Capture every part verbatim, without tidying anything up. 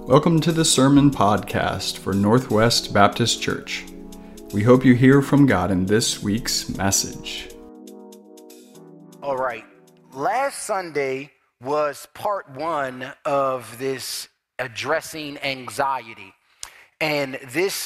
Welcome to the Sermon Podcast for Northwest Baptist Church. We hope you hear from God in this week's message. All right. Last Sunday was part one of this addressing anxiety. And this,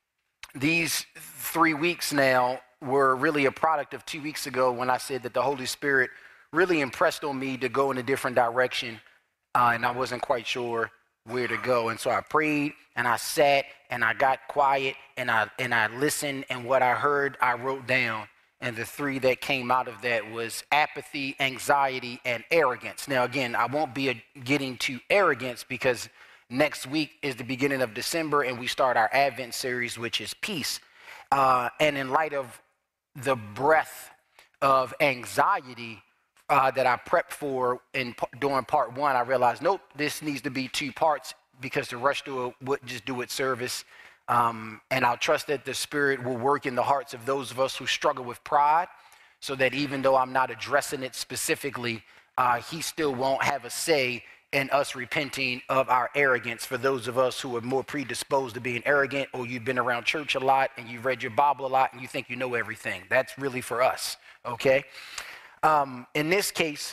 these three weeks now were really a product of two weeks ago when I said that the Holy Spirit really impressed on me to go in a different direction, uh, and I wasn't quite sure where to go. And so I prayed and I sat and I got quiet and I and I listened, and what I heard I wrote down. And the three that came out of that was apathy, anxiety, and arrogance. Now again, I won't be a, getting to arrogance because next week is the beginning of December and we start our Advent series, which is peace. Uh, and in light of the breadth of anxiety Uh, that I prepped for in during part one, I realized, nope, this needs to be two parts because the rush through it would just do its service. Um, and I'll trust that the Spirit will work in the hearts of those of us who struggle with pride, so that even though I'm not addressing it specifically, uh, he still won't have a say in us repenting of our arrogance. For those of us who are more predisposed to being arrogant, or you've been around church a lot and you've read your Bible a lot and you think you know everything, that's really for us, okay? Um, in this case,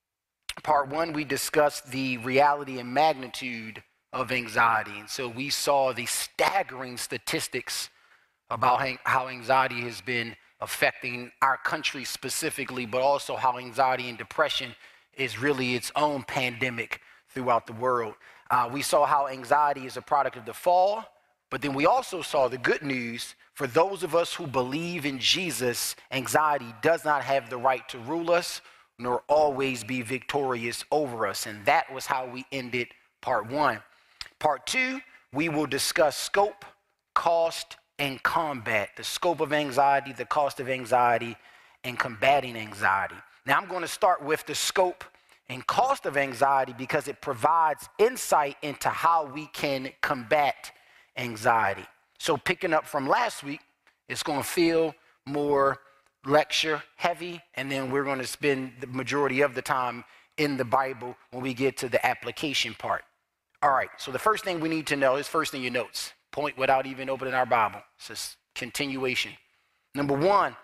part one, we discussed the reality and magnitude of anxiety. And so we saw the staggering statistics about how anxiety has been affecting our country specifically, but also how anxiety and depression is really its own pandemic throughout the world. Uh, we saw how anxiety is a product of the fall, but then we also saw the good news. For those of us who believe in Jesus, anxiety does not have the right to rule us, nor always be victorious over us. And that was how we ended part one. Part two, we will discuss scope, cost, and combat. The scope of anxiety, the cost of anxiety, and combating anxiety. Now I'm going to start with the scope and cost of anxiety because it provides insight into how we can combat anxiety. So picking up from last week, it's going to feel more lecture heavy, and then we're going to spend the majority of the time in the Bible when we get to the application part. All right, so the first thing we need to know is first in your notes. Point without even opening our Bible. It's just continuation. Number one,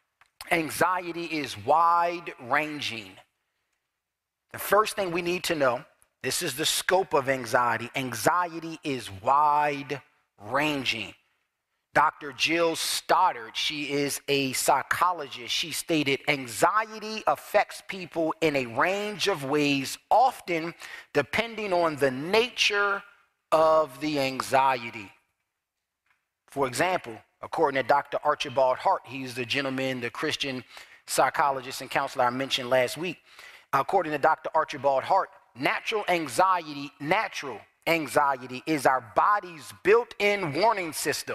anxiety is wide-ranging. The first thing we need to know, this is the scope of anxiety. Anxiety is wide ranging. Doctor Jill Stoddard, she is a psychologist. She stated, anxiety affects people in a range of ways, often depending on the nature of the anxiety. For example, according to Doctor Archibald Hart, he's the gentleman, the Christian psychologist and counselor I mentioned last week. According to Doctor Archibald Hart, natural anxiety, natural Anxiety is our body's built-in warning system.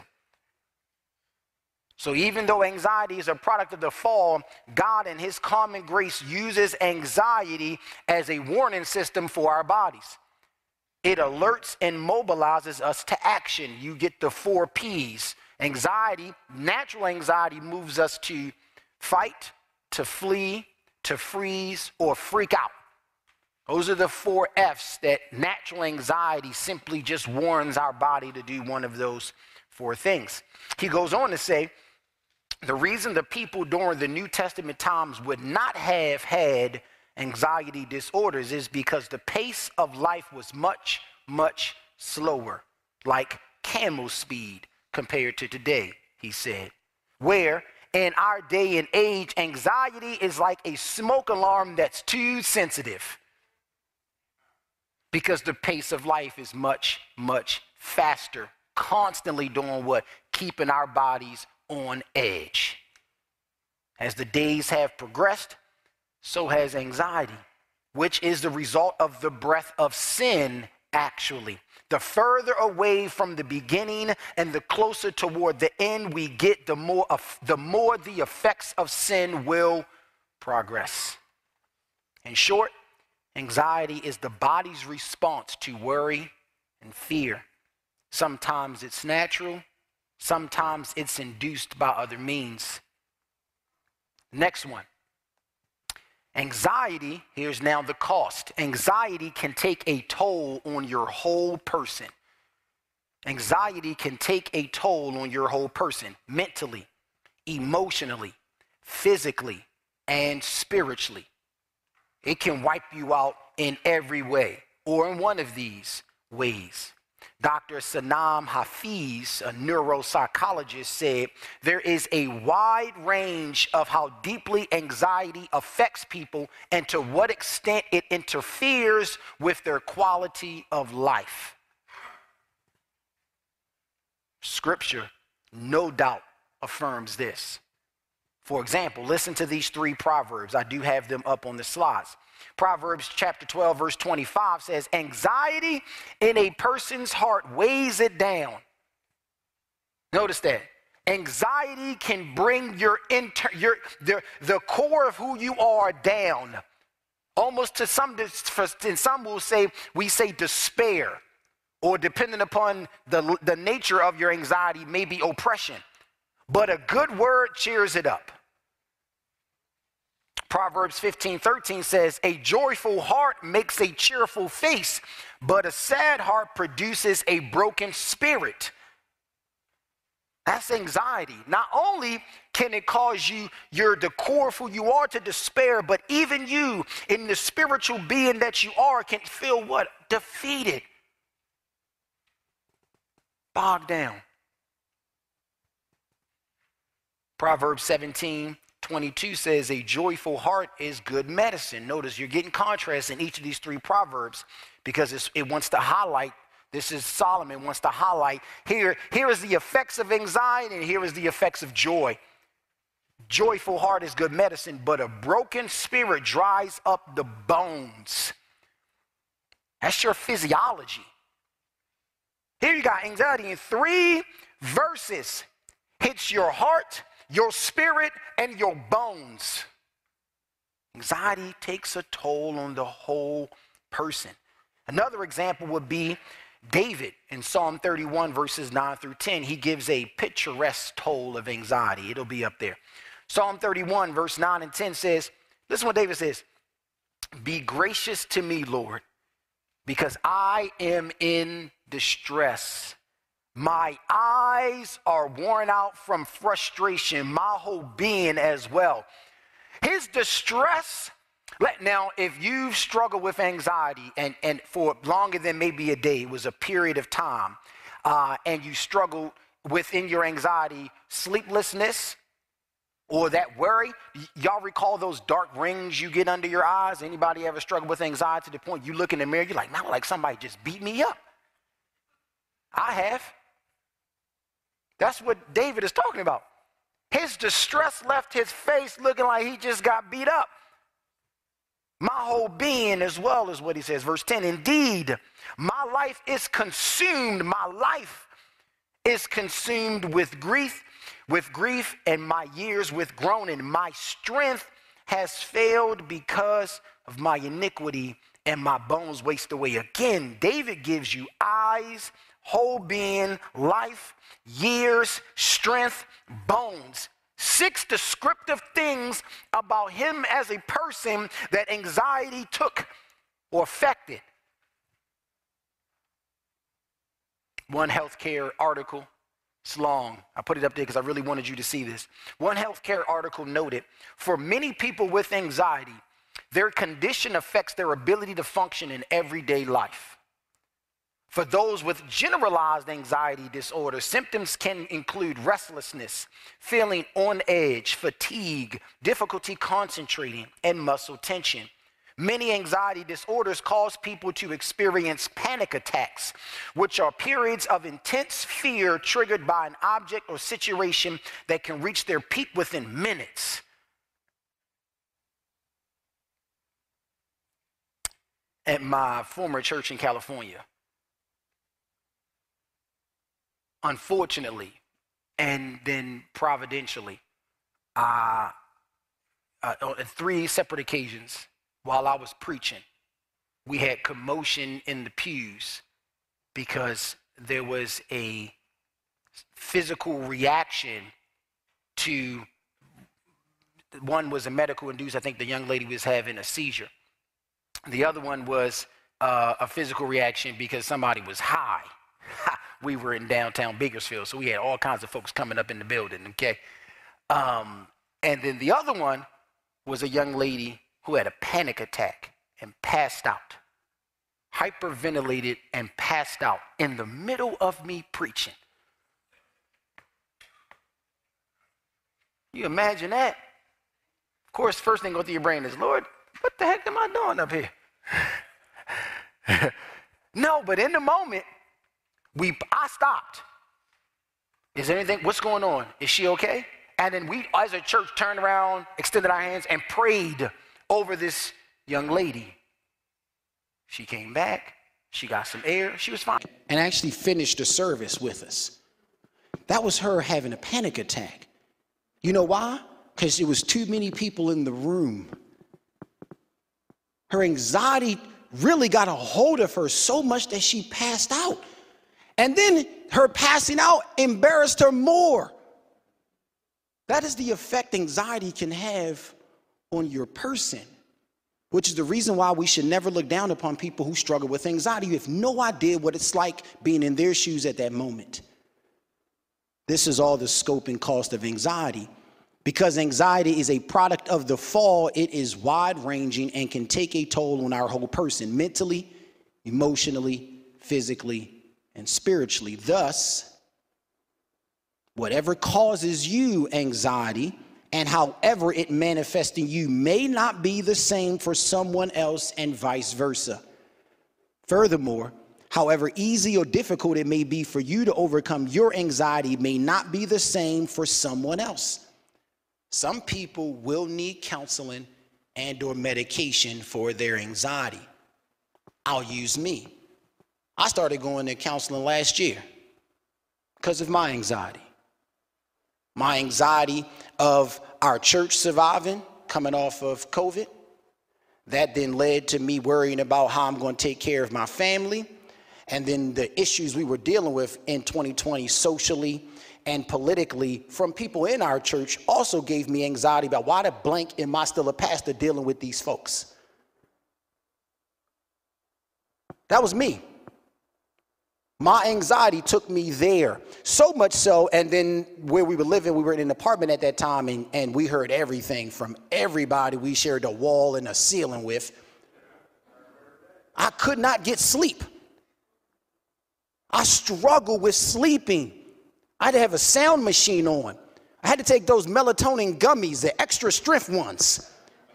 So even though anxiety is a product of the fall, God in his common grace uses anxiety as a warning system for our bodies. It alerts and mobilizes us to action. You get the four P's. Anxiety, natural anxiety moves us to fight, to flee, to freeze, or freak out. Those are the four F's that natural anxiety simply just warns our body to do one of those four things. He goes on to say, the reason the people during the New Testament times would not have had anxiety disorders is because the pace of life was much, much slower, like camel speed compared to today, he said. Where in our day and age, anxiety is like a smoke alarm that's too sensitive, because the pace of life is much, much faster, constantly doing what? Keeping our bodies on edge. As the days have progressed, so has anxiety, which is the result of the breath of sin, actually. The further away from the beginning and the closer toward the end we get, the more, the more the effects of sin will progress. In short, anxiety is the body's response to worry and fear. Sometimes it's natural, sometimes it's induced by other means. Next one. Anxiety, here's now the cost. Anxiety can take a toll on your whole person. Anxiety can take a toll on your whole person, mentally, emotionally, physically, and spiritually. It can wipe you out in every way, or in one of these ways. Doctor Sanam Hafiz, a neuropsychologist, said there is a wide range of how deeply anxiety affects people and to what extent it interferes with their quality of life. Scripture, no doubt, affirms this. For example, listen to these three proverbs. I do have them up on the slides. Proverbs chapter twelve, verse twenty-five says, anxiety in a person's heart weighs it down. Notice that. Anxiety can bring your inter, your the, the core of who you are down. Almost to some, and some will say, we say despair, or depending upon the, the nature of your anxiety, maybe oppression. But a good word cheers it up. Proverbs fifteen thirteen says, a joyful heart makes a cheerful face, but a sad heart produces a broken spirit. That's anxiety. Not only can it cause you, your the core of who you are, to despair, but even you, in the spiritual being that you are, can feel what? Defeated. Bogged down. Proverbs seventeen twenty-two says, a joyful heart is good medicine. Notice you're getting contrast in each of these three proverbs because it's, it wants to highlight, this is Solomon wants to highlight, here, here is the effects of anxiety and here is the effects of joy. Joyful heart is good medicine, but a broken spirit dries up the bones. That's your physiology. Here you got anxiety in three verses. Hits your heart, your spirit, and your bones. Anxiety takes a toll on the whole person. Another example would be David in Psalm thirty-one, verses nine through ten. He gives a picturesque toll of anxiety. It'll be up there. Psalm thirty-one, verse nine and ten says, listen what David says, be gracious to me, Lord, because I am in distress. My eyes are worn out from frustration, my whole being as well. His distress, let, now if you've struggled with anxiety and, and for longer than maybe a day, it was a period of time, uh, and you struggled within your anxiety, sleeplessness, or that worry, y- y'all recall those dark rings you get under your eyes? Anybody ever struggle with anxiety to the point you look in the mirror, you're like, man, like somebody just beat me up. I have. That's what David is talking about. His distress left his face looking like he just got beat up. My whole being as well is what he says. Verse ten, indeed, my life is consumed. My life is consumed with grief, with grief, and my years with groaning. My strength has failed because of my iniquity, and my bones waste away. Again, David gives you eyes, whole being, life, years, strength, bones. Six descriptive things about him as a person that anxiety took or affected. One healthcare article, it's long. I put it up there because I really wanted you to see this. One healthcare article noted, for many people with anxiety, their condition affects their ability to function in everyday life. For those with generalized anxiety disorder, symptoms can include restlessness, feeling on edge, fatigue, difficulty concentrating, and muscle tension. Many anxiety disorders cause people to experience panic attacks, which are periods of intense fear triggered by an object or situation that can reach their peak within minutes. At my former church in California, unfortunately, and then providentially, uh, uh, on three separate occasions while I was preaching, we had commotion in the pews because there was a physical reaction to one was a medical induced. I think the young lady was having a seizure. The other one was uh, a physical reaction because somebody was high. We were in downtown Bakersfield, so we had all kinds of folks coming up in the building, okay? Um, and then the other one was a young lady who had a panic attack and passed out, hyperventilated and passed out in the middle of me preaching. You imagine that? Of course, first thing going through your brain is, Lord, what the heck am I doing up here? No, but in the moment, we I stopped. Is there anything? What's going on? Is she okay? And then we, as a church, turned around, extended our hands, and prayed over this young lady. She came back. She got some air. She was fine. And actually finished the service with us. That was her having a panic attack. You know why? Because there was too many people in the room. Her anxiety really got a hold of her so much that she passed out. And then her passing out embarrassed her more. That is the effect anxiety can have on your person, which is the reason why we should never look down upon people who struggle with anxiety. You have no idea what it's like being in their shoes at that moment. This is all the scope and cost of anxiety. Because anxiety is a product of the fall, it is wide-ranging and can take a toll on our whole person, mentally, emotionally, physically, and spiritually. Thus, whatever causes you anxiety and however it manifests in you may not be the same for someone else and vice versa. Furthermore, however easy or difficult it may be for you to overcome your anxiety may not be the same for someone else. Some people will need counseling and or medication for their anxiety. I'll use me. I started going to counseling last year because of my anxiety. My anxiety of our church surviving, coming off of COVID. That then led to me worrying about how I'm going to take care of my family. And then the issues we were dealing with in twenty twenty socially and politically from people in our church also gave me anxiety about why the blank am I still a pastor dealing with these folks? That was me. My anxiety took me there, so much so, and then where we were living, we were in an apartment at that time, and, and we heard everything from everybody we shared a wall and a ceiling with. I could not get sleep. I struggled with sleeping. I had to have a sound machine on. I had to take those melatonin gummies, the extra strength ones.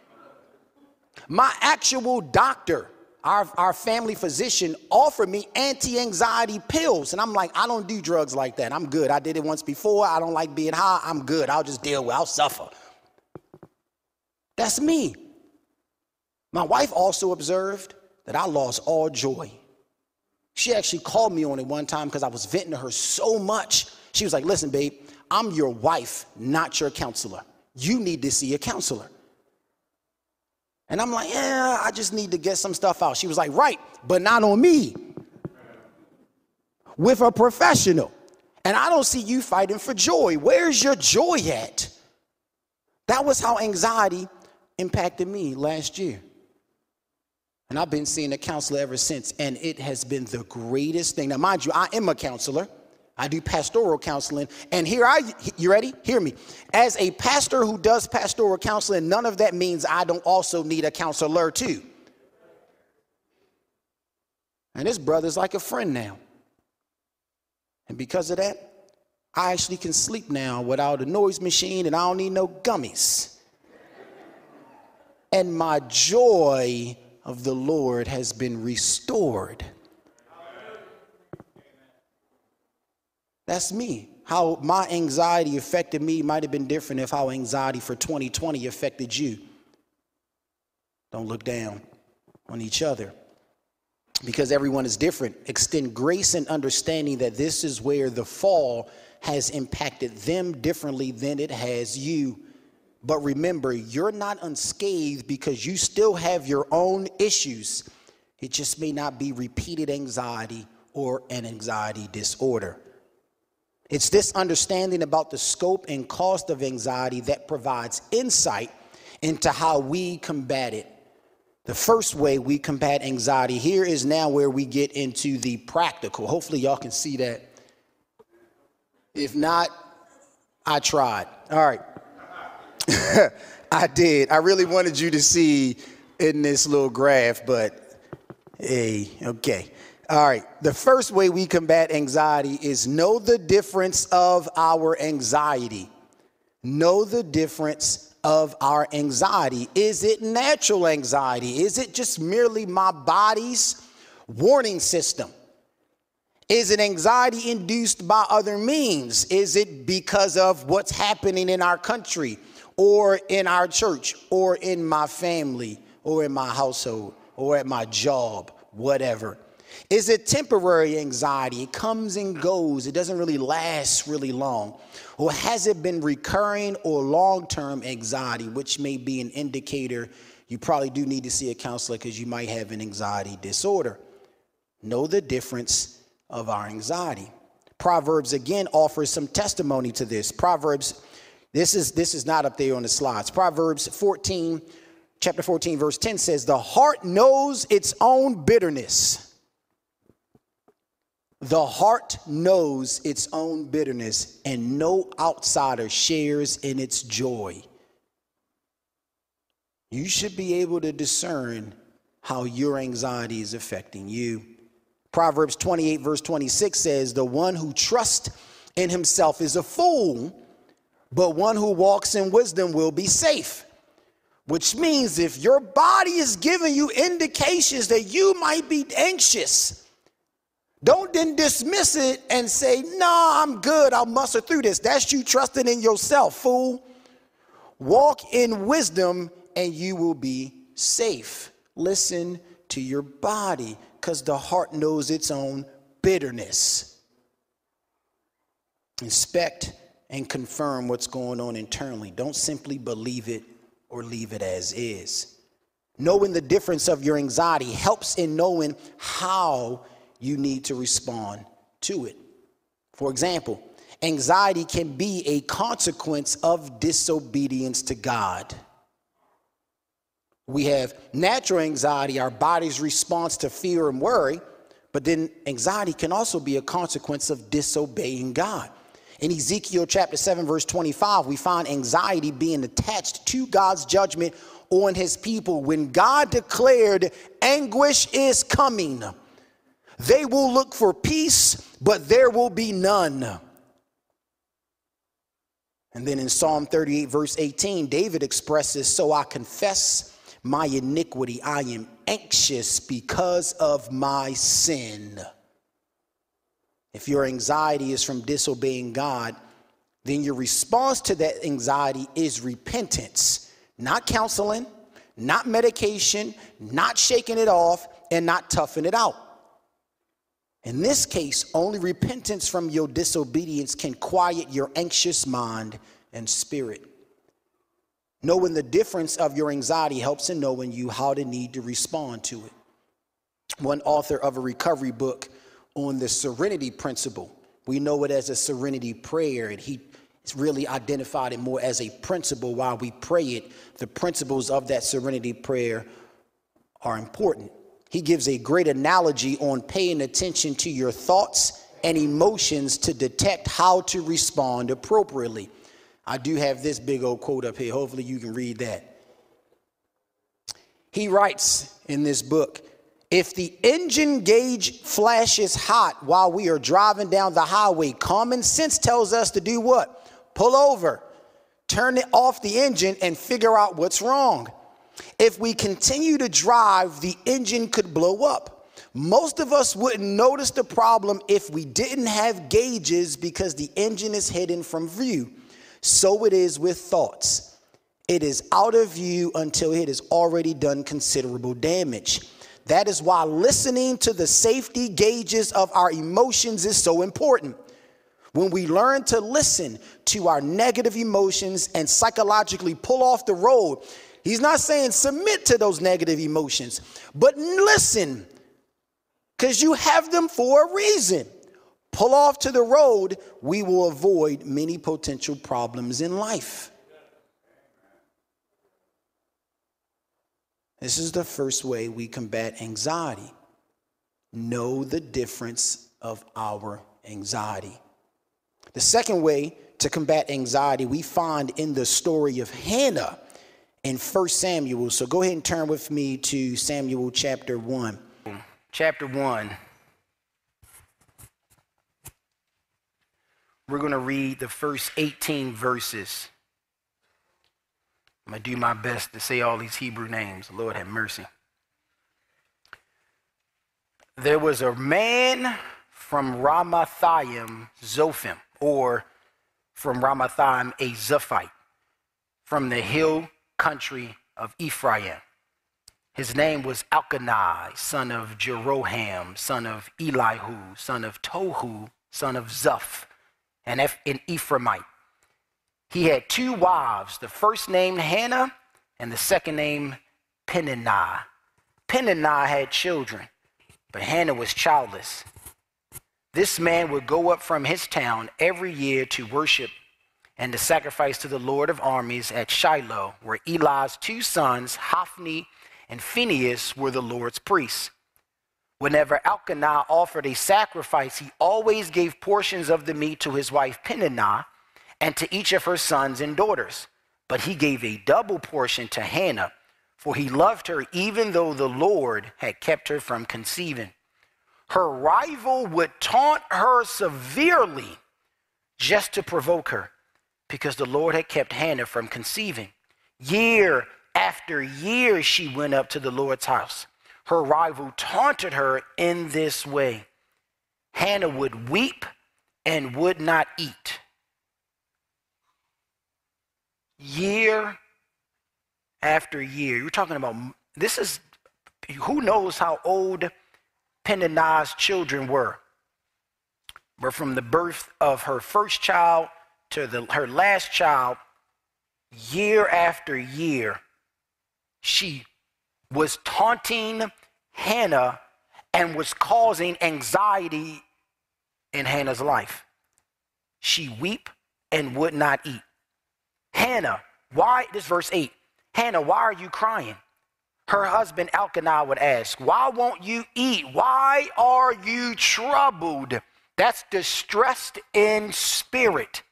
My actual doctor, Our, our family physician, offered me anti-anxiety pills. And I'm like, I don't do drugs like that. I'm good. I did it once before. I don't like being high. I'm good. I'll just deal with it. I'll suffer. That's me. My wife also observed that I lost all joy. She actually called me on it one time because I was venting to her so much. She was like, listen, babe, I'm your wife, not your counselor. You need to see a counselor. And I'm like, yeah, I just need to get some stuff out. She was like, right, but not on me. With a professional. And I don't see you fighting for joy. Where's your joy at? That was how anxiety impacted me last year. And I've been seeing a counselor ever since, and it has been the greatest thing. Now, mind you, I am a counselor. I do pastoral counseling. And here I, you ready? Hear me. As a pastor who does pastoral counseling, none of that means I don't also need a counselor too. And this brother's like a friend now. And because of that, I actually can sleep now without a noise machine, and I don't need no gummies. And my joy of the Lord has been restored. That's me. How my anxiety affected me might have been different if how anxiety for twenty twenty affected you. Don't look down on each other because everyone is different. Extend grace and understanding that this is where the fall has impacted them differently than it has you. But remember, you're not unscathed because you still have your own issues. It just may not be repeated anxiety or an anxiety disorder. It's this understanding about the scope and cost of anxiety that provides insight into how we combat it. The first way we combat anxiety, here is now where we get into the practical. Hopefully y'all can see that. If not, I tried. All right. I did. I really wanted you to see in this little graph, but hey, okay. All right. The first way we combat anxiety is know the difference of our anxiety. Know the difference of our anxiety. Is it natural anxiety? Is it just merely my body's warning system? Is it anxiety induced by other means? Is it because of what's happening in our country or in our church or in my family or in my household or at my job, whatever? Is it temporary anxiety? It comes and goes. It doesn't really last really long. Or has it been recurring or long-term anxiety, which may be an indicator you probably do need to see a counselor because you might have an anxiety disorder. Know the difference of our anxiety. Proverbs, again, offers some testimony to this. Proverbs, this is, this is not up there on the slides. Proverbs fourteen, chapter fourteen, verse ten says, the heart knows its own bitterness. The heart knows its own bitterness, and no outsider shares in its joy. You should be able to discern how your anxiety is affecting you. Proverbs twenty-eight, verse twenty-six says, the one who trusts in himself is a fool, but one who walks in wisdom will be safe. Which means if your body is giving you indications that you might be anxious, don't then dismiss it and say, no, nah, I'm good. I'll muscle through this. That's you trusting in yourself, fool. Walk in wisdom and you will be safe. Listen to your body because the heart knows its own bitterness. Inspect and confirm what's going on internally. Don't simply believe it or leave it as is. Knowing the difference of your anxiety helps in knowing how you need to respond to it. For example, anxiety can be a consequence of disobedience to God. We have natural anxiety, our body's response to fear and worry, but then anxiety can also be a consequence of disobeying God. In Ezekiel chapter seven, verse twenty-five, we find anxiety being attached to God's judgment on his people. When God declared anguish is coming, they will look for peace, but there will be none. And then in Psalm thirty-eight, verse eighteen, David expresses, so I confess my iniquity. I am anxious because of my sin. If your anxiety is from disobeying God, then your response to that anxiety is repentance, not counseling, not medication, not shaking it off, and not toughing it out. In this case, only repentance from your disobedience can quiet your anxious mind and spirit. Knowing the difference of your anxiety helps in knowing you how to need to respond to it. One author of a recovery book on the serenity principle, we know it as a serenity prayer, and he really identified it more as a principle while we pray it. The principles of that serenity prayer are important. He gives a great analogy on paying attention to your thoughts and emotions to detect how to respond appropriately. I do have this big old quote up here. Hopefully you can read that. He writes in this book, if the engine gauge flashes hot while we are driving down the highway, common sense tells us to do what? Pull over, turn it off the engine and figure out what's wrong. If we continue to drive, the engine could blow up. Most of us wouldn't notice the problem if we didn't have gauges because the engine is hidden from view. So it is with thoughts. It is out of view until it has already done considerable damage. That is why listening to the safety gauges of our emotions is so important. When we learn to listen to our negative emotions and psychologically pull off the road, he's not saying submit to those negative emotions, but listen, because you have them for a reason. pull off to the road, we will avoid many potential problems in life. This is the first way we combat anxiety. Know the difference of our anxiety. The second way to combat anxiety we find in the story of Hannah in First Samuel. So go ahead and turn with me to Samuel chapter one. Chapter one. We're going to read the first eighteen verses. I'm going to do my best to say all these Hebrew names. Lord have mercy. There was a man from Ramathaim Zophim, or from Ramathaim a Zophite, from the hill country of Ephraim. His name was Elkanah, son of Jeroham, son of Elihu, son of Tohu, son of Zoph, and an Ephraimite. He had two wives, the first named Hannah and the second named Peninnah. Peninnah had children, but Hannah was childless. This man would go up from his town every year to worship and to sacrifice to the Lord of armies at Shiloh, where Eli's two sons, Hophni and Phinehas, were the Lord's priests. Whenever Elkanah offered a sacrifice, he always gave portions of the meat to his wife Peninnah and to each of her sons and daughters. But he gave a double portion to Hannah, for he loved her even though the Lord had kept her from conceiving. Her rival would taunt her severely just to provoke her, because the Lord had kept Hannah from conceiving. Year after year she went up to the Lord's house. Her rival taunted her in this way. Hannah would weep and would not eat. Year after year. You're talking about, this is, who knows how old Peninnah's children were. But from the birth of her first child to the, her last child, year after year, she was taunting Hannah and was causing anxiety in Hannah's life. She weep and would not eat. Hannah, why, this verse eight, Hannah, why are you crying? Her husband Elkanah would ask, why won't you eat? Why are you troubled? That's distressed in spirit.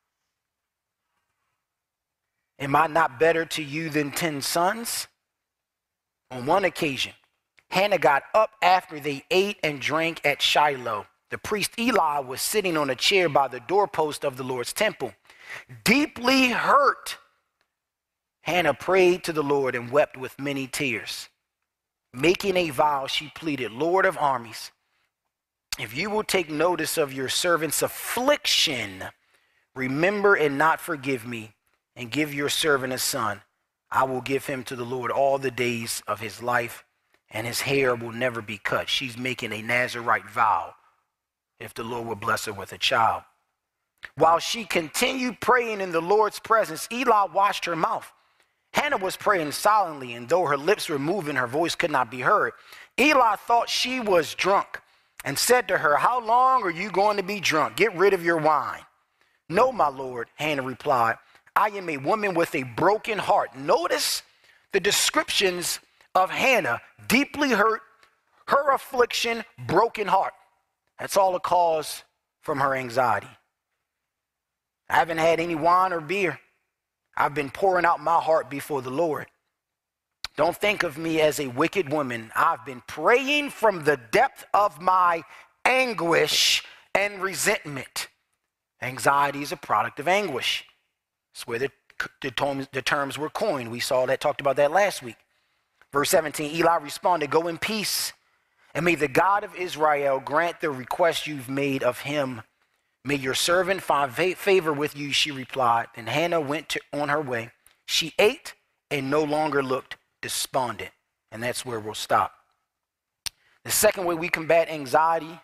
Am I not better to you than ten sons? On one occasion, Hannah got up after they ate and drank at Shiloh. The priest Eli was sitting on a chair by the doorpost of the Lord's temple. Deeply hurt, Hannah prayed to the Lord and wept with many tears. Making a vow, she pleaded, Lord of armies, if you will take notice of your servant's affliction, remember and not forgive me, and give your servant a son. I will give him to the Lord all the days of his life, and his hair will never be cut. She's making a Nazirite vow if the Lord will bless her with a child. While she continued praying in the Lord's presence, Eli watched her mouth. Hannah was praying silently, and though her lips were moving, her voice could not be heard. Eli thought she was drunk and said to her, how long are you going to be drunk? Get rid of your wine. No, my Lord, Hannah replied. I am a woman with a broken heart. Notice the descriptions of Hannah, deeply hurt, her affliction, broken heart. That's all a cause from her anxiety. I haven't had any wine or beer. I've been pouring out my heart before the Lord. Don't think of me as a wicked woman. I've been praying from the depth of my anguish and resentment. Anxiety is a product of anguish. That's where the, the, terms, the terms were coined. We saw that, talked about that last week. Verse seventeen, Eli responded, go in peace, and may the God of Israel grant the request you've made of him. May your servant find favor with you, she replied. And Hannah went to, on her way. She ate and no longer looked despondent. And that's where we'll stop. The second way we combat anxiety,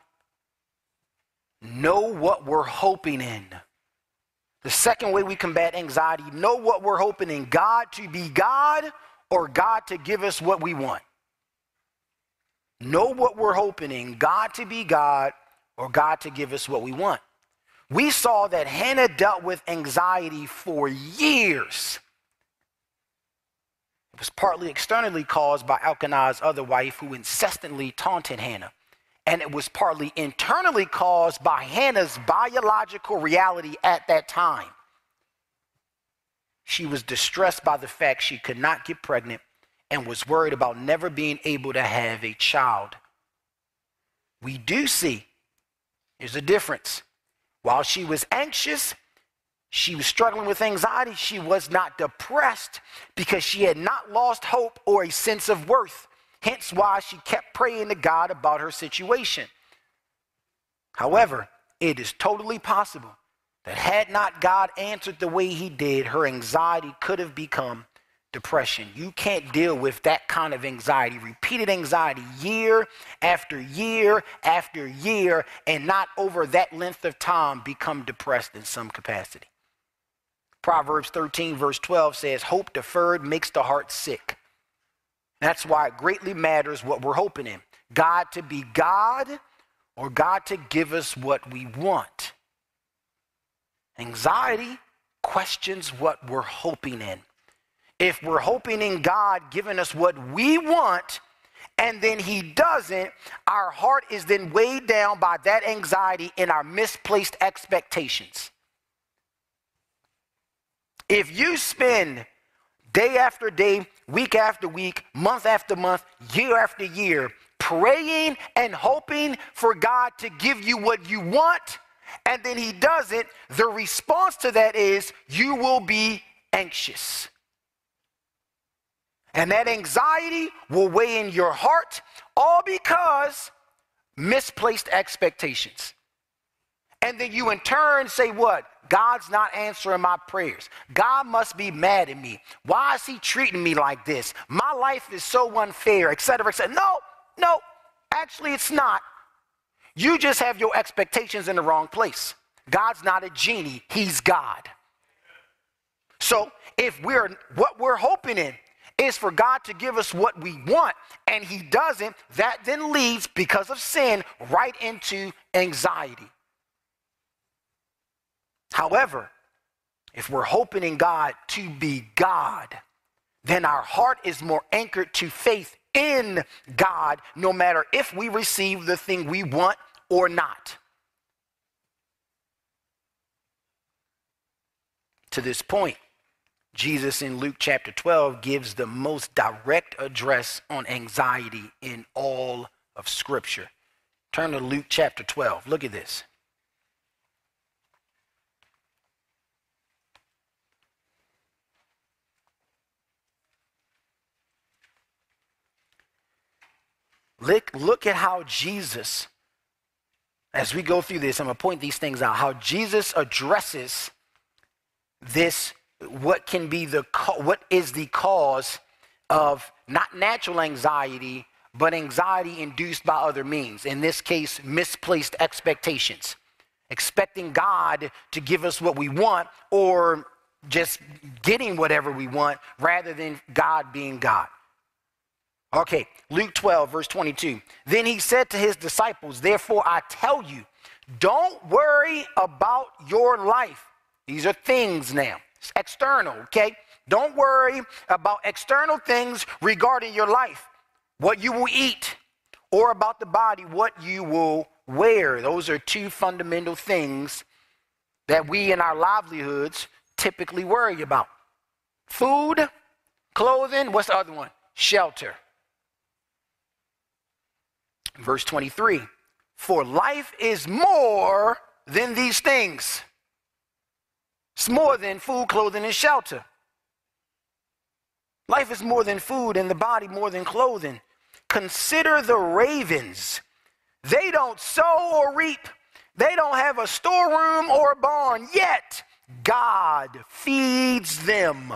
know what we're hoping in. The second way we combat anxiety, know what we're hoping in. God to be God or God to give us what we want. Know what we're hoping in. God to be God or God to give us what we want. We saw that Hannah dealt with anxiety for years. It was partly externally caused by Elkanah's other wife, who incessantly taunted Hannah. And it was partly internally caused by Hannah's biological reality at that time. She was distressed by the fact she could not get pregnant and was worried about never being able to have a child. We do see, there's a difference. While she was anxious, she was struggling with anxiety, she was not depressed because she had not lost hope or a sense of worth. Hence why she kept praying to God about her situation. However, it is totally possible that had not God answered the way he did, her anxiety could have become depression. You can't deal with that kind of anxiety, repeated anxiety, year after year after year, and not over that length of time become depressed in some capacity. Proverbs thirteen verse twelve says, hope deferred makes the heart sick. That's why it greatly matters what we're hoping in. God to be God or God to give us what we want. Anxiety questions what we're hoping in. If we're hoping in God giving us what we want and then he doesn't, our heart is then weighed down by that anxiety and our misplaced expectations. If you spend day after day, week after week, month after month, year after year, praying and hoping for God to give you what you want, and then he doesn't, the response to that is you will be anxious. And that anxiety will weigh in your heart, all because misplaced expectations. And then you in turn say what? God's not answering my prayers. God must be mad at me. Why is he treating me like this? My life is so unfair, et cetera, et cetera. No, no, actually it's not. You just have your expectations in the wrong place. God's not a genie, he's God. So if we're, what we're hoping in is for God to give us what we want, and he doesn't, that then leads, because of sin, right into anxiety. However, if we're hoping in God to be God, then our heart is more anchored to faith in God, no matter if we receive the thing we want or not. To this point, Jesus in Luke chapter twelve gives the most direct address on anxiety in all of Scripture. Turn to Luke chapter twelve. Look at this. Look, look at how Jesus, as we go through this, I'm going to point these things out, how Jesus addresses this, what can be the, what is the cause of not natural anxiety, but anxiety induced by other means. In this case, misplaced expectations. Expecting God to give us what we want, or just getting whatever we want, rather than God being God. Okay, Luke twelve, verse twenty-two. Then he said to his disciples, therefore I tell you, don't worry about your life. These are things now. It's external, okay? Don't worry about external things regarding your life, what you will eat, or about the body, what you will wear. Those are two fundamental things that we in our livelihoods typically worry about. Food, clothing, what's the other one? Shelter. Verse twenty-three, for life is more than these things. It's more than food, clothing, and shelter. Life is more than food, and the body more than clothing. Consider the ravens. They don't sow or reap. They don't have a storeroom or a barn, yet God feeds them.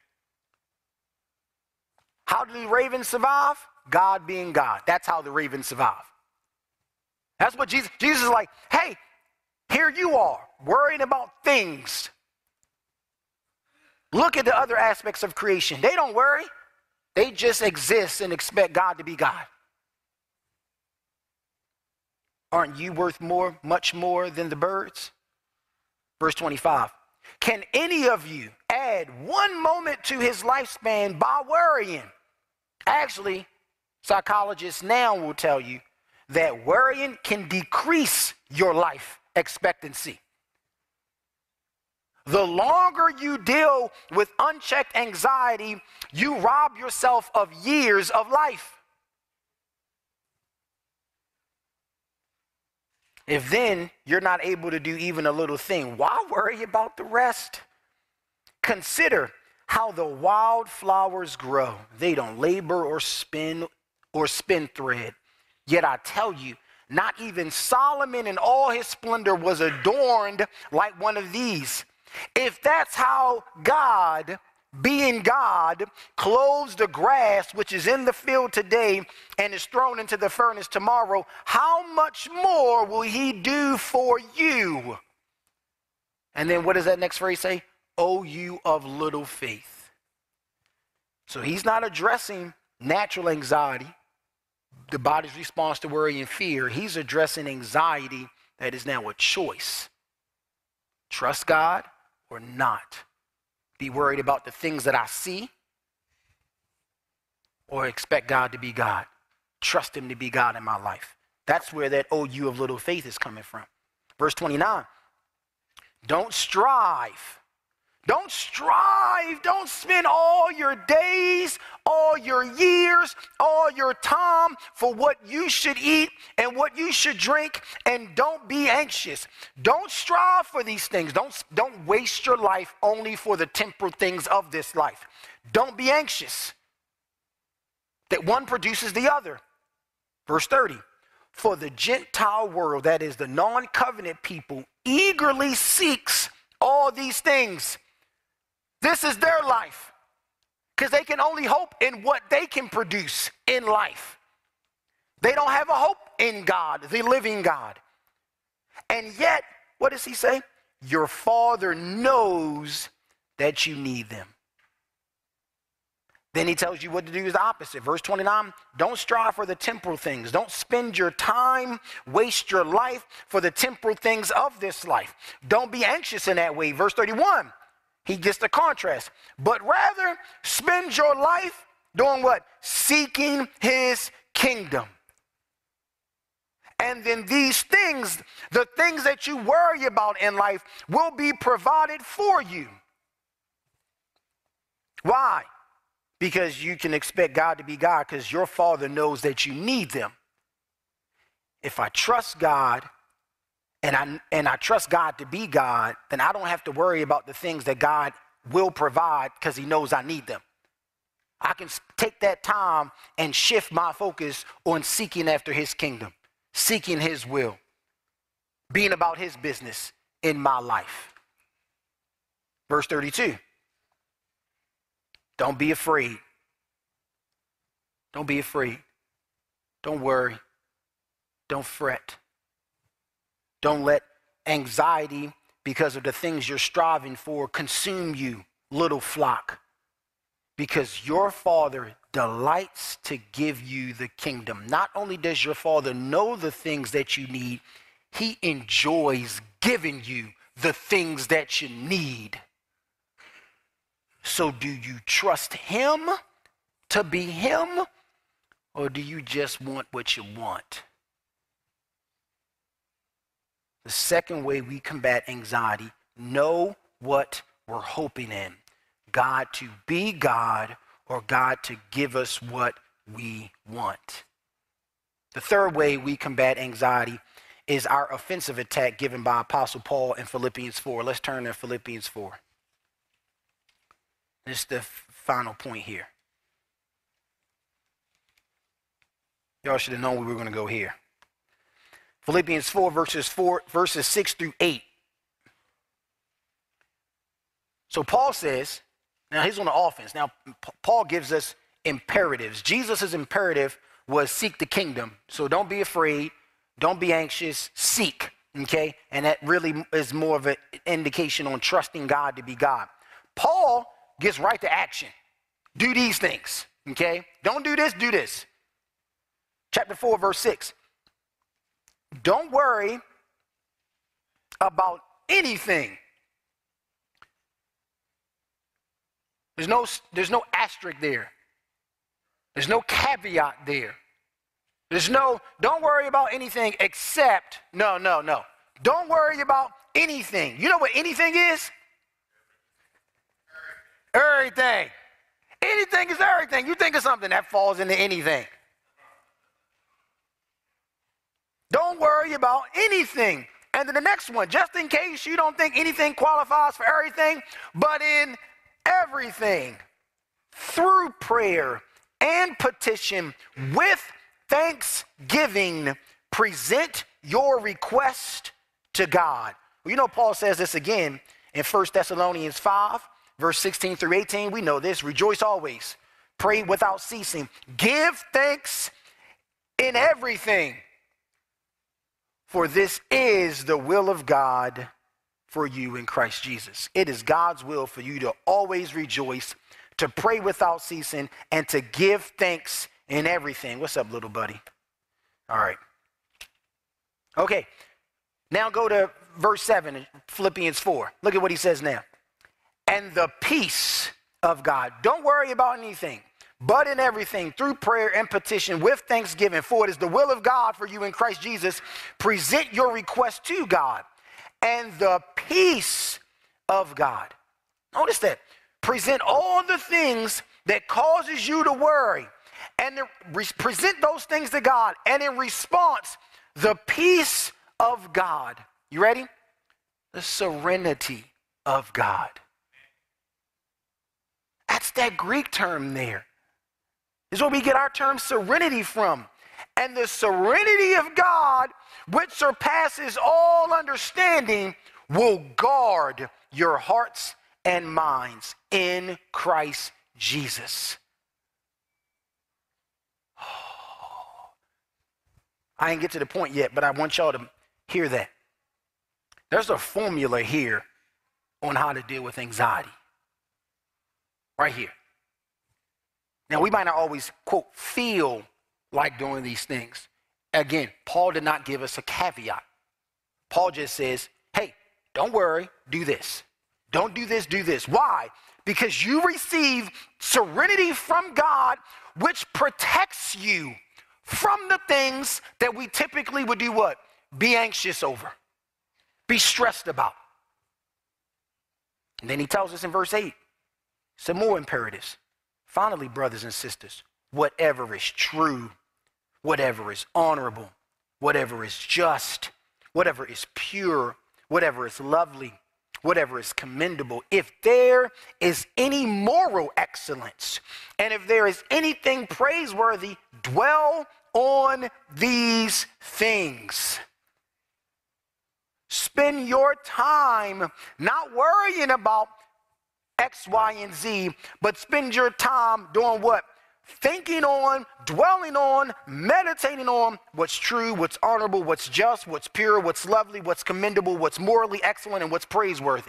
How do the ravens survive? God being God. That's how the ravens survive. That's what Jesus, Jesus is like, hey, here you are, worrying about things. Look at the other aspects of creation. They don't worry. They just exist and expect God to be God. Aren't you worth more, much more than the birds? Verse twenty-five. Can any of you add one moment to his lifespan by worrying? Actually, psychologists now will tell you that worrying can decrease your life expectancy. The longer you deal with unchecked anxiety, you rob yourself of years of life. If then you're not able to do even a little thing, why worry about the rest? Consider how the wildflowers grow. They don't labor or spin or spin thread. Yet I tell you, not even Solomon in all his splendor was adorned like one of these. If that's how God, being God, clothes the grass which is in the field today and is thrown into the furnace tomorrow, how much more will he do for you? And then what does that next phrase say? O you of little faith. So he's not addressing natural anxiety, the body's response to worry and fear. He's addressing anxiety that is now a choice. Trust God or not. Be worried about the things that I see, or expect God to be God. Trust him to be God in my life. That's where that "oh, you of little faith" is coming from. Verse twenty-nine. Don't strive. Don't strive. Don't spend all your days, all your years, all your time for what you should eat and what you should drink, and don't be anxious. Don't strive for these things. Don't, don't waste your life only for the temporal things of this life. Don't be anxious. That one produces the other. Verse thirty. For the Gentile world, that is the non-covenant people, eagerly seeks all these things. This is their life, because they can only hope in what they can produce in life. They don't have a hope in God, the living God. And yet, what does he say? Your Father knows that you need them. Then he tells you what to do is the opposite. Verse twenty-nine, don't strive for the temporal things. Don't spend your time, waste your life for the temporal things of this life. Don't be anxious in that way. Verse thirty-one, he gets the contrast. But rather spend your life doing what? Seeking his kingdom. And then these things, the things that you worry about in life, will be provided for you. Why? Because you can expect God to be God, because your Father knows that you need them. If I trust God and I, and I trust God to be God, then I don't have to worry about the things that God will provide, because he knows I need them. I can take that time and shift my focus on seeking after his kingdom, seeking his will, being about his business in my life. Verse thirty-two. Don't be afraid. Don't be afraid. Don't worry. Don't fret. Don't let anxiety because of the things you're striving for consume you, little flock. Because your Father delights to give you the kingdom. Not only does your Father know the things that you need, he enjoys giving you the things that you need. So do you trust him to be him, or do you just want what you want? The second way we combat anxiety, know what we're hoping in. God to be God, or God to give us what we want. The third way we combat anxiety is our offensive attack given by Apostle Paul in Philippians four. Let's turn to Philippians four. This is the f- final point here. Y'all should have known we were going to go here. Philippians four, verses four, verses six through eight. So Paul says, now he's on the offense. Now P- Paul gives us imperatives. Jesus' imperative was seek the kingdom. So don't be afraid. Don't be anxious. Seek. Okay? And that really is more of an indication on trusting God to be God. Paul gets right to action. Do these things. Okay? Don't do this, do this. Chapter four, verse six. don't worry about anything. There's no, there's no asterisk there. There's no caveat there. There's no, don't worry about anything except, no, no, no. Don't worry about anything. You know what anything is? Everything. Anything is everything. You think of something that falls into anything. Don't worry about anything. And then the next one, just in case you don't think anything qualifies for everything, but in everything, through prayer and petition, with thanksgiving, present your request to God. Well, you know, Paul says this again in First Thessalonians five, verse sixteen through eighteen. We know this. Rejoice always. Pray without ceasing. Give thanks in everything. For this is the will of God for you in Christ Jesus. It is God's will for you to always rejoice, to pray without ceasing, and to give thanks in everything. What's up, little buddy? All right. Okay. Now go to verse seven, Philippians four. Look at what he says now. And the peace of God. Don't worry about anything, but in everything, through prayer and petition, with thanksgiving, for it is the will of God for you in Christ Jesus. Present your request to God. And the peace of God. Notice that. Present all the things that causes you to worry. And re- present those things to God. And in response, the peace of God. You ready? The serenity of God. That's that Greek term there. This is where we get our term serenity from. And the serenity of God, which surpasses all understanding, will guard your hearts and minds in Christ Jesus. Oh. I didn't get to the point yet, but I want y'all to hear that. There's a formula here on how to deal with anxiety. Right here. Now, we might not always, quote, feel like doing these things. Again, Paul did not give us a caveat. Paul just says, hey, don't worry, do this. Don't do this, do this. Why? Because you receive serenity from God, which protects you from the things that we typically would do what? Be anxious over. Be stressed about. And then he tells us in verse eight, some more imperatives. Finally, brothers and sisters, whatever is true, whatever is honorable, whatever is just, whatever is pure, whatever is lovely, whatever is commendable, if there is any moral excellence, and if there is anything praiseworthy, dwell on these things. Spend your time not worrying about X, Y, and Z, but spend your time doing what? Thinking on, dwelling on, meditating on what's true, what's honorable, what's just, what's pure, what's lovely, what's commendable, what's morally excellent, and what's praiseworthy.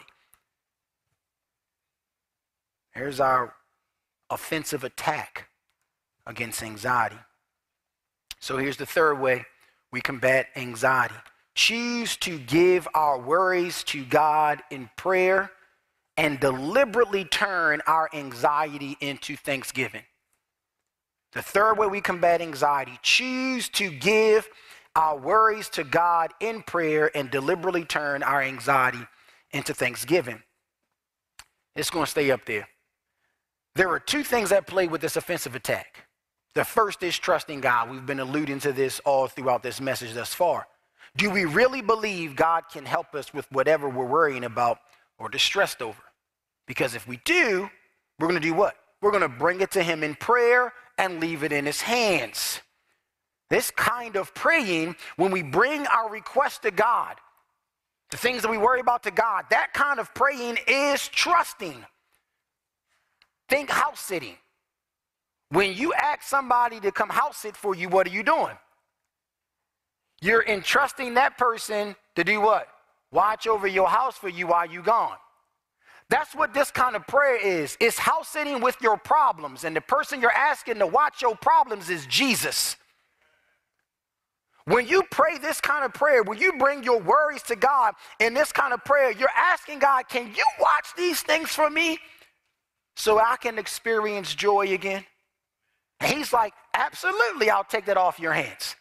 Here's our offensive attack against anxiety. So here's the third way we combat anxiety. Choose to give our worries to God in prayer and deliberately turn our anxiety into thanksgiving. The third way we combat anxiety, choose to give our worries to God in prayer and deliberately turn our anxiety into thanksgiving. It's going to stay up there. There are two things at play with this offensive attack. The first is trusting God. We've been alluding to this all throughout this message thus far. Do we really believe God can help us with whatever we're worrying about or distressed over? Because if we do, we're going to do what? We're going to bring it to him in prayer and leave it in his hands. This kind of praying, when we bring our request to God, the things that we worry about to God, that kind of praying is trusting. Think house sitting. When you ask somebody to come house sit for you, what are you doing? You're entrusting that person to do what? Watch over your house for you while you're gone. That's what this kind of prayer is. It's house sitting with your problems. And the person you're asking to watch your problems is Jesus. When you pray this kind of prayer, when you bring your worries to God in this kind of prayer, you're asking God, can you watch these things for me so I can experience joy again? And he's like, absolutely, I'll take that off your hands.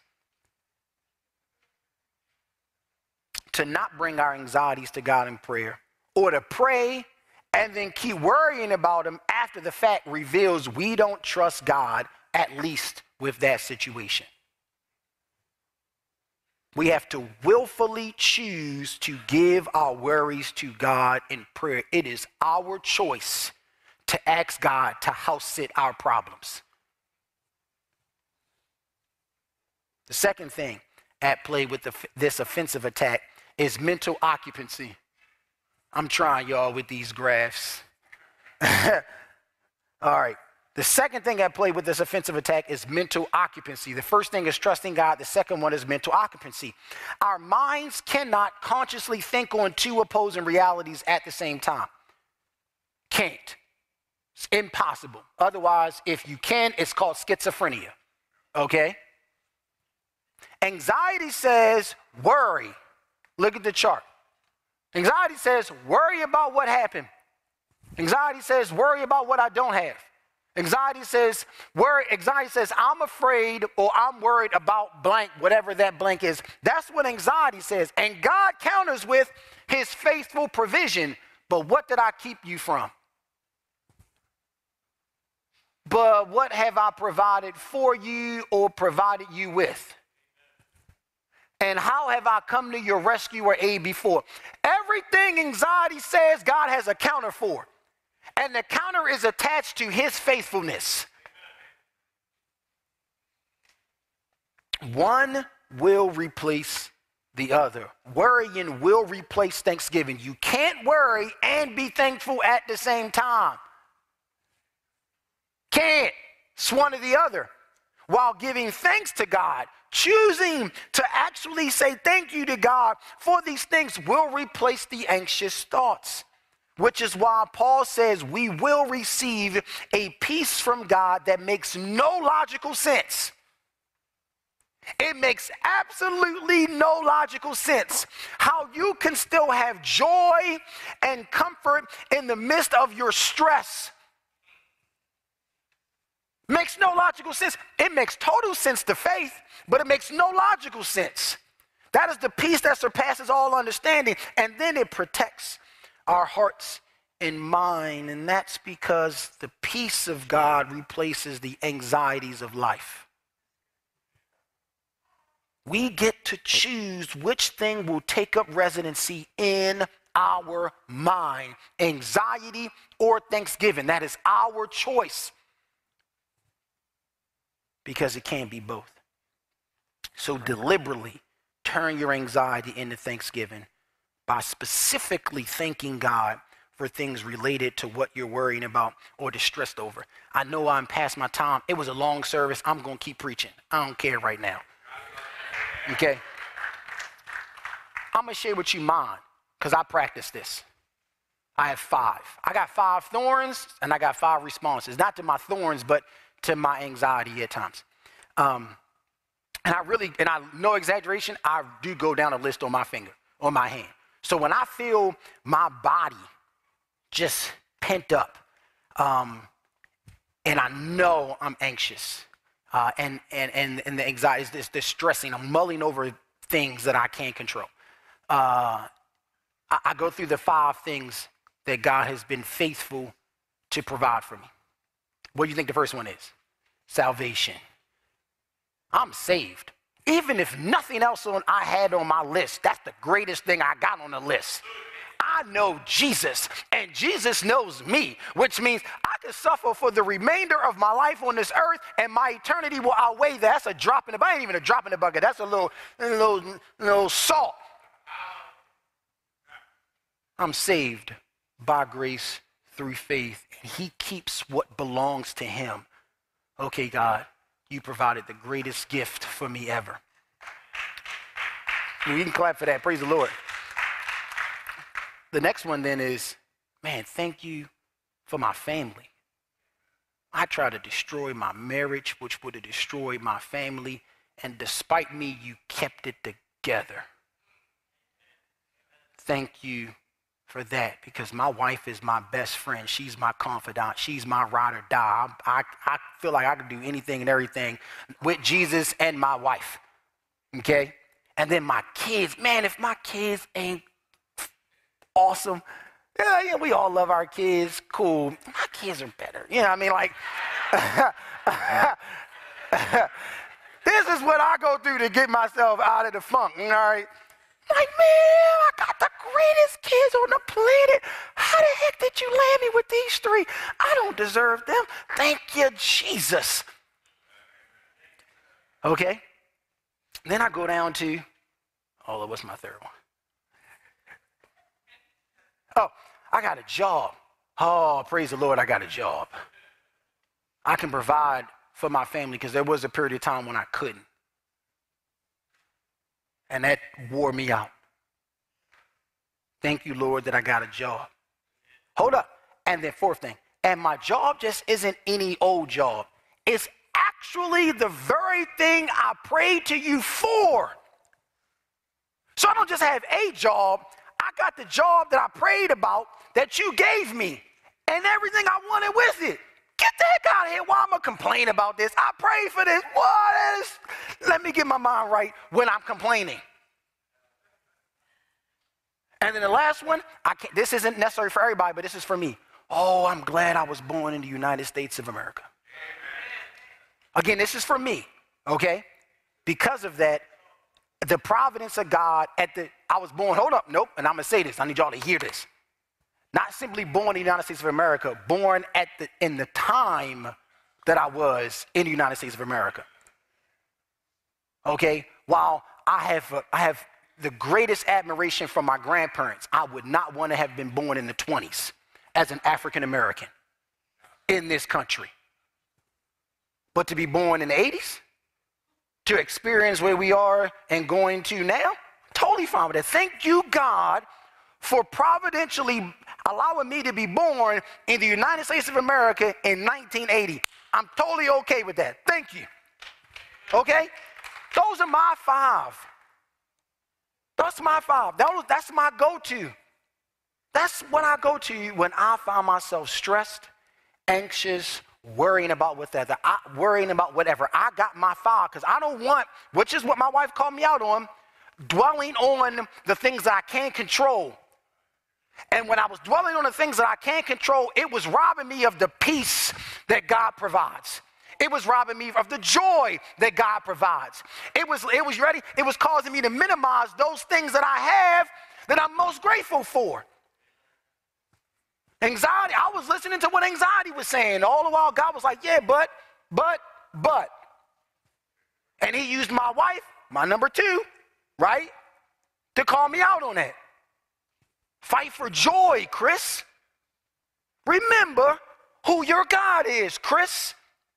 To not bring our anxieties to God in prayer, or to pray and then keep worrying about them after the fact, reveals we don't trust God, at least with that situation. We have to willfully choose to give our worries to God in prayer. It is our choice to ask God to house sit our problems. The second thing at play with the, this offensive attack is mental occupancy. I'm trying, y'all, with these graphs. All right. The second thing at play with this offensive attack is mental occupancy. The first thing is trusting God. The second one is mental occupancy. Our minds cannot consciously think on two opposing realities at the same time. Can't. It's impossible. Otherwise, if you can, it's called schizophrenia. Okay? Anxiety says worry. Look at the chart. Anxiety says worry about what happened. Anxiety says worry about what I don't have. Anxiety says, worry, anxiety says, I'm afraid or I'm worried about blank, whatever that blank is. That's what anxiety says. And God counters with his faithful provision. But what did I keep you from? But what have I provided for you or provided you with? And how have I come to your rescue or aid before? Everything anxiety says, God has a counter for. And the counter is attached to his faithfulness. One will replace the other. Worrying will replace thanksgiving. You can't worry and be thankful at the same time. Can't. It's one or the other. While giving thanks to God, choosing to actually say thank you to God for these things will replace the anxious thoughts. Which is why Paul says we will receive a peace from God that makes no logical sense. It makes absolutely no logical sense how you can still have joy and comfort in the midst of your stress. Makes no logical sense. It makes total sense to faith, but it makes no logical sense. That is the peace that surpasses all understanding, and then it protects our hearts and mind, and that's because the peace of God replaces the anxieties of life. We get to choose which thing will take up residency in our mind, anxiety or thanksgiving. That is our choice, because it can't be both. So deliberately turn your anxiety into thanksgiving by specifically thanking God for things related to what you're worrying about or distressed over. I know I'm past my time. It was a long service. I'm going to keep preaching. I don't care right now. Okay? I'm going to share with you mine because I practice this. I have five. I got five thorns and I got five responses. Not to my thorns, but to my anxiety at times. Um, and I really, and I no exaggeration, I do go down a list on my finger, on my hand. So when I feel my body just pent up, um, and I know I'm anxious, uh, and, and, and, and the anxiety is this, this stressing, I'm mulling over things that I can't control. Uh, I, I go through the five things that God has been faithful to provide for me. What do you think the first one is? Salvation. I'm saved. Even if nothing else on I had on my list, that's the greatest thing I got on the list. I know Jesus, and Jesus knows me, which means I can suffer for the remainder of my life on this earth, and my eternity will outweigh that. That's a drop in the bucket. Ain't even a drop in the bucket. That's a little, a little, little salt. I'm saved by grace through faith, and he keeps what belongs to him. Okay, God, you provided the greatest gift for me ever. We can clap for that. Praise the Lord. The next one then is, man, thank you for my family. I tried to destroy my marriage, which would have destroyed my family, and despite me, you kept it together. Thank you for that, because my wife is my best friend. She's my confidant. She's my ride or die. I, I feel like I can do anything and everything with Jesus and my wife, okay? And then my kids, man, if my kids ain't awesome, yeah, yeah, we all love our kids, cool. My kids are better, you know what I mean? Like, this is what I go through to get myself out of the funk, all right? Like, man, I got the greatest kids on the planet. How the heck did you land me with these three? I don't deserve them. Thank you, Jesus. Okay. Then I go down to, oh, what's my third one? Oh, I got a job. Oh, praise the Lord, I got a job. I can provide for my family, because there was a period of time when I couldn't. And that wore me out. Thank you, Lord, that I got a job. Hold up. And then fourth thing, and my job just isn't any old job. It's actually the very thing I prayed to you for. So I don't just have a job. I got the job that I prayed about that you gave me and everything I wanted with it. Get the heck out of here. Why am I complaining about this? I prayed for this. What is? Let me get my mind right when I'm complaining. And then the last one, I can't, this isn't necessary for everybody, but this is for me. Oh, I'm glad I was born in the United States of America. Again, this is for me, okay? Because of that, the providence of God at the, I was born, hold up, nope, and I'm going to say this. I need y'all to hear this. Not simply born in the United States of America, born at the, in the time that I was in the United States of America. Okay, while I have, uh, I have the greatest admiration from my grandparents, I would not want to have been born in the twenties as an African American in this country. But to be born in the eighties, to experience where we are and going to now, totally fine with that. Thank you, God, for providentially allowing me to be born in the United States of America in nineteen eighty. I'm totally okay with that. Thank you. Okay? Those are my five. That's my five. That was, that's my go-to. That's what I go to when I find myself stressed, anxious, worrying about what that, I, worrying about whatever. I got my five, because I don't want, which is what my wife called me out on, dwelling on the things that I can't control. And when I was dwelling on the things that I can't control, it was robbing me of the peace that God provides. It was robbing me of the joy that God provides. It was, it was ready. It was causing me to minimize those things that I have that I'm most grateful for. Anxiety, I was listening to what anxiety was saying. All the while, God was like, yeah, but, but, but. And he used my wife, my number two, right, to call me out on that. Fight for joy, Chris. Remember who your God is, Chris.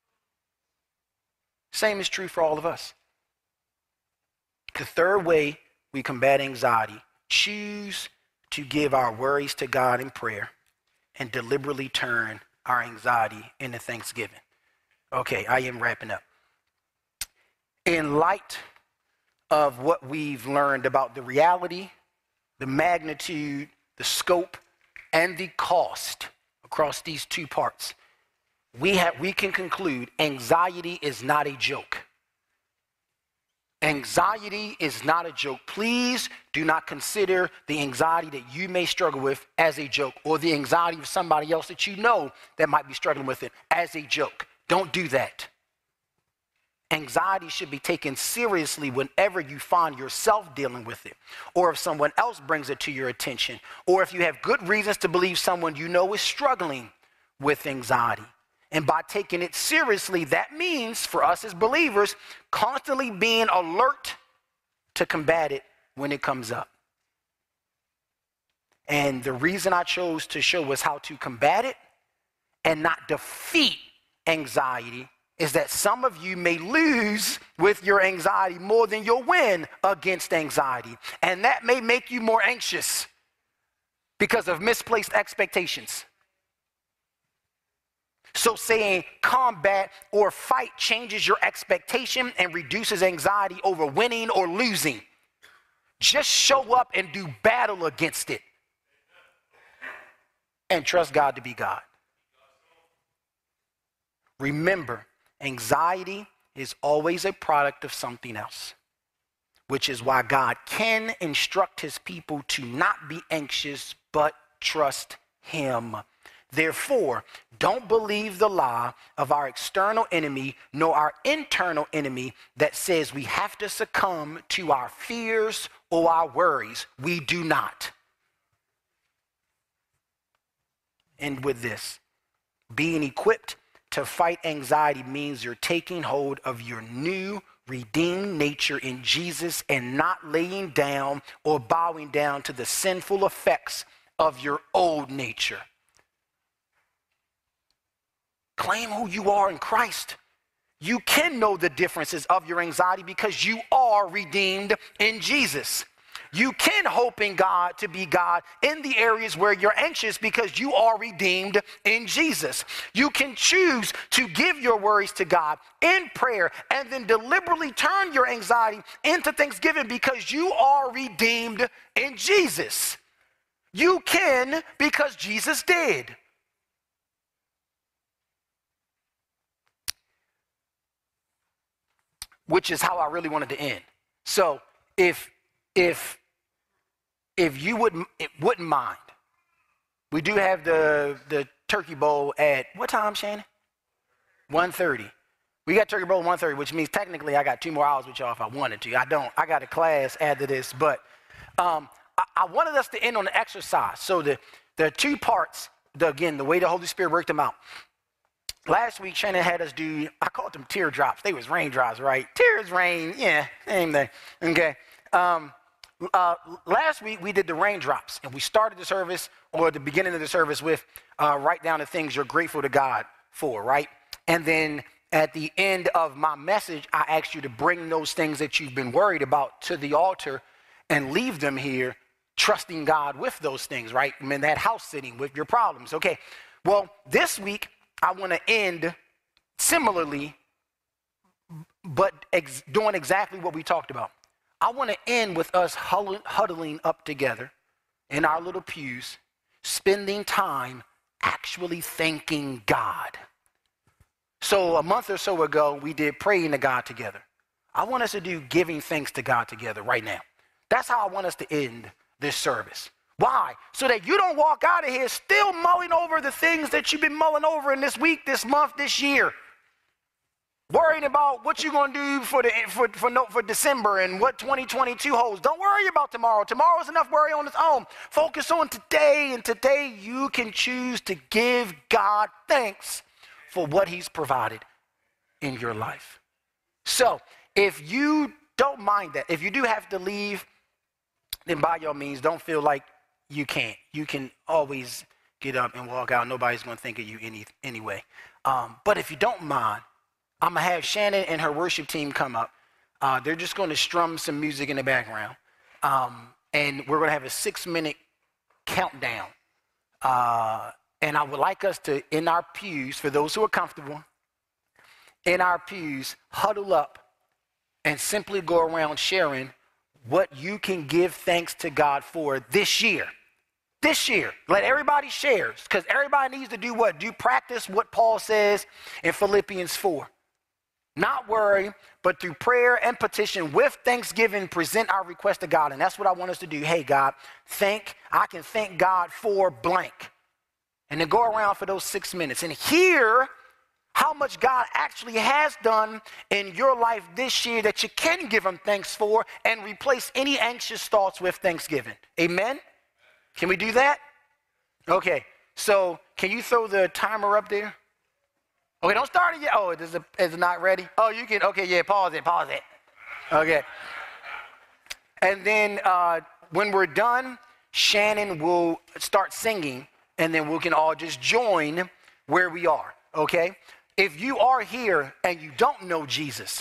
Same is true for all of us. The third way we combat anxiety, choose to give our worries to God in prayer and deliberately turn our anxiety into thanksgiving. Okay, I am wrapping up. In light of what we've learned about the reality, the magnitude, the scope, and the cost across these two parts, we have we can conclude anxiety is not a joke. Anxiety is not a joke. Please do not consider the anxiety that you may struggle with as a joke, or the anxiety of somebody else that you know that might be struggling with it as a joke. Don't do that. Anxiety should be taken seriously whenever you find yourself dealing with it, or if someone else brings it to your attention, or if you have good reasons to believe someone you know is struggling with anxiety. And by taking it seriously, that means for us as believers, constantly being alert to combat it when it comes up. And the reason I chose to show us how to combat it and not defeat anxiety is that some of you may lose with your anxiety more than you'll win against anxiety. And that may make you more anxious because of misplaced expectations. So saying combat or fight changes your expectation and reduces anxiety over winning or losing. Just show up and do battle against it. And trust God to be God. Remember, anxiety is always a product of something else, which is why God can instruct his people to not be anxious, but trust him. Therefore, don't believe the lie of our external enemy, nor our internal enemy that says we have to succumb to our fears or our worries. We do not. And with this, being equipped to fight anxiety means you're taking hold of your new redeemed nature in Jesus and not laying down or bowing down to the sinful effects of your old nature. Claim who you are in Christ. You can know the differences of your anxiety because you are redeemed in Jesus. You can hope in God to be God in the areas where you're anxious because you are redeemed in Jesus. You can choose to give your worries to God in prayer and then deliberately turn your anxiety into thanksgiving because you are redeemed in Jesus. You can because Jesus did. Which is how I really wanted to end. So if if if you wouldn't it wouldn't mind, we do have the the turkey bowl at what time, Shannon? one thirty. We got turkey bowl at one thirty, which means technically I got two more hours with y'all if I wanted to. I don't. I got a class after this, but um, I, I wanted us to end on the exercise. So the the two parts. The, again, the way the Holy Spirit worked them out. Last week, Shannon had us do, I called them teardrops. They was raindrops, right? Tears, rain, yeah, same thing, okay? Um, uh, last week, we did the raindrops, and we started the service, or the beginning of the service with, uh, write down the things you're grateful to God for, right? And then at the end of my message, I asked you to bring those things that you've been worried about to the altar and leave them here, trusting God with those things, right? I mean, that house sitting with your problems, okay? Well, this week, I want to end similarly, but ex- doing exactly what we talked about. I want to end with us huddling, huddling up together in our little pews, spending time actually thanking God. So a month or so ago, we did praying to God together. I want us to do giving thanks to God together right now. That's how I want us to end this service. Why? So that you don't walk out of here still mulling over the things that you've been mulling over in this week, this month, this year. Worrying about what you're going to do for, the, for, for, no, for December and what twenty twenty-two holds. Don't worry about tomorrow. Tomorrow's enough worry on its own. Focus on today, and today you can choose to give God thanks for what he's provided in your life. So if you don't mind that, if you do have to leave, then by all means, don't feel like you can't. You can always get up and walk out. Nobody's going to think of you any anyway. Um, but if you don't mind, I'm going to have Shannon and her worship team come up. Uh, they're just going to strum some music in the background. Um, and we're going to have a six-minute countdown. Uh, and I would like us to, in our pews, for those who are comfortable, in our pews, huddle up and simply go around sharing what you can give thanks to God for this year. This year. Let everybody share, because everybody needs to do what? Do practice what Paul says in Philippians four. Not worry, but through prayer and petition with thanksgiving, present our request to God. And that's what I want us to do. Hey, God, thank, I can thank God for blank. And then go around for those six minutes and hear how much God actually has done in your life this year that you can give him thanks for, and replace any anxious thoughts with thanksgiving. Amen? Can we do that? Okay, so can you throw the timer up there? Okay, don't start it yet. Oh, is it, is it not ready? Oh, you can, okay, yeah, pause it, pause it. Okay. And then uh, when we're done, Shannon will start singing, and then we can all just join where we are, okay? If you are here and you don't know Jesus,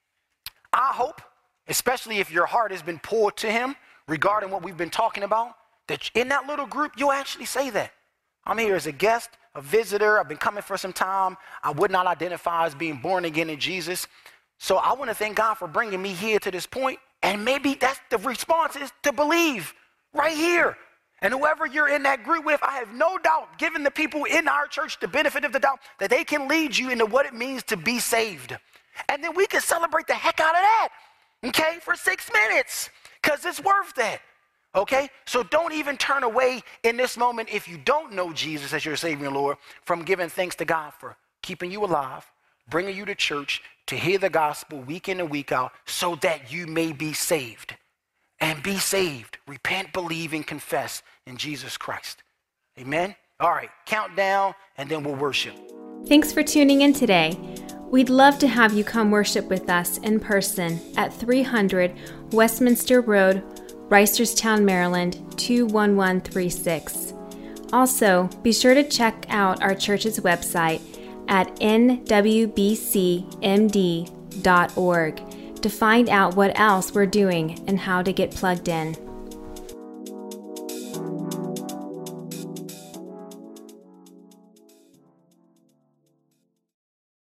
I hope, especially if your heart has been pulled to him regarding what we've been talking about, that in that little group, you'll actually say that. I'm here as a guest, a visitor. I've been coming for some time. I would not identify as being born again in Jesus. So I want to thank God for bringing me here to this point. And maybe that's the response, is to believe right here. And whoever you're in that group with, I have no doubt, given the people in our church the benefit of the doubt, that they can lead you into what it means to be saved. And then we can celebrate the heck out of that, okay, for six minutes, because it's worth that, okay? So don't even turn away in this moment, if you don't know Jesus as your Savior and Lord, from giving thanks to God for keeping you alive, bringing you to church to hear the gospel week in and week out, so that you may be saved. And be saved. Repent, believe, and confess in Jesus Christ. Amen? All right, count down, and then we'll worship. Thanks for tuning in today. We'd love to have you come worship with us in person at three hundred Westminster Road, Reisterstown, Maryland, two one one three six. Also, be sure to check out our church's website at n w b c m d dot org to find out what else we're doing and how to get plugged in.